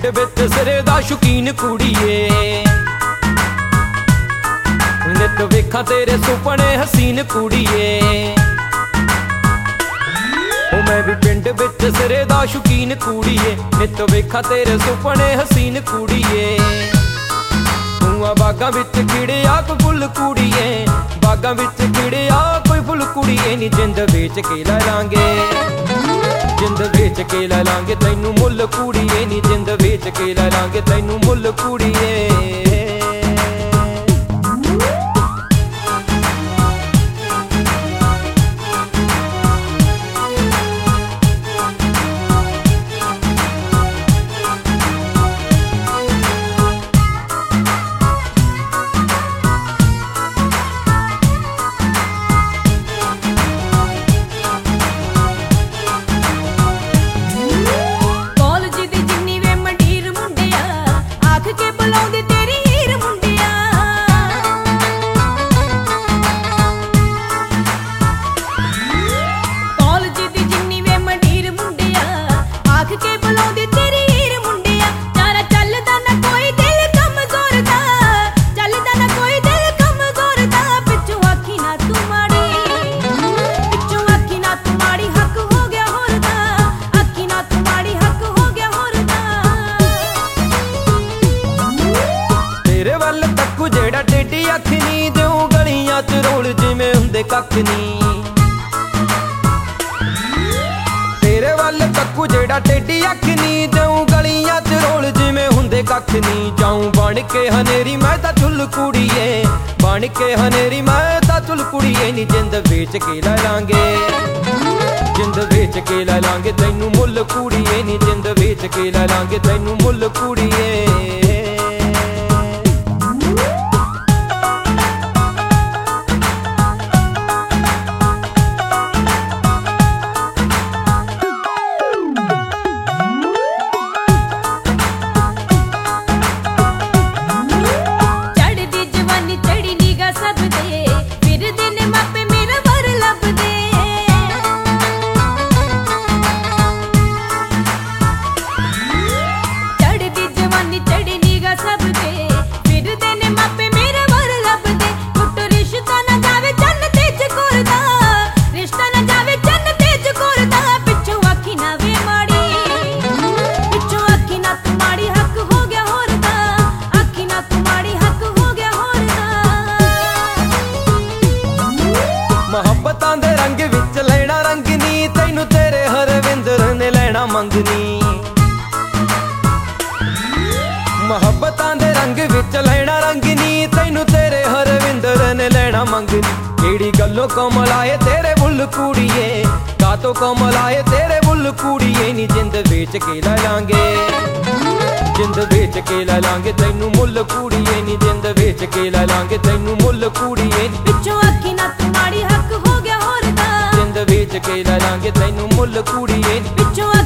विच सिरे दा शौकीन कुड़ीए, नित वेखां तेरे सुपने हसीन कुड़ीए। मैं भी पिंड विच सिरे दा शौकीन कुड़ीए, नित वेखां तेरे सुपने हसीन कुड़ीए। तूं बागां विच खिड़िया कोई फुल कुड़ीए, बागां विच खिड़िया कोई फुल कुड़ीए। नी जिंद बेच के लै लांगे, जिंद बेच के लै लांगे तैनू मुल कुड़ीए। नी जिंद बेच के लै लांगे तैनू मुल कुड़ीए। जेड़ा टेढ़ी अख नी देऊं गलियां च रोल जिवें हुंदे कख नी। तेरे वल तक्कू जेड़ा टेढ़ी अख नी देऊं गलियां च रोल जिवें हुंदे कख नी। जाऊं बन के हनेरी मैं तां चुल कुड़ीए, बन के हनेरी मैं तां चुल कुड़ीए। नी जिंद बेच के लै लांगे, जिंद बेच के लै लांगे तैनू मुल कुड़ीए। नी जिंद बेच के लै लांगे तैनू मुल कुड़ीए। मोहब्बतां दे रंग विच लेना रंगनी तैनू तेरे हरविंदर ने लेना मंगनी। मोहब्बतां दे रंग विच लेना रंगनी तैनू तेरे हरविंदर ने लेना मंगनी। केड़ी गल्लों कमल आए तेरे बुल कुड़ीए, कातों कमल आए तेरे बुल कुड़ीए। नी जिंद बेच के लै लांगे, जिंद बेच के लै लांगे तैनू मुल कुड़ीए। नी जिंद बेच के लै लांगे तैनू मुल कुड़ीए। पिछों अखी ना तुम्हारी हक हो गया होर दा, जिंद बेच के लै लांगे तैनू मुल कुड़ीए। पिछों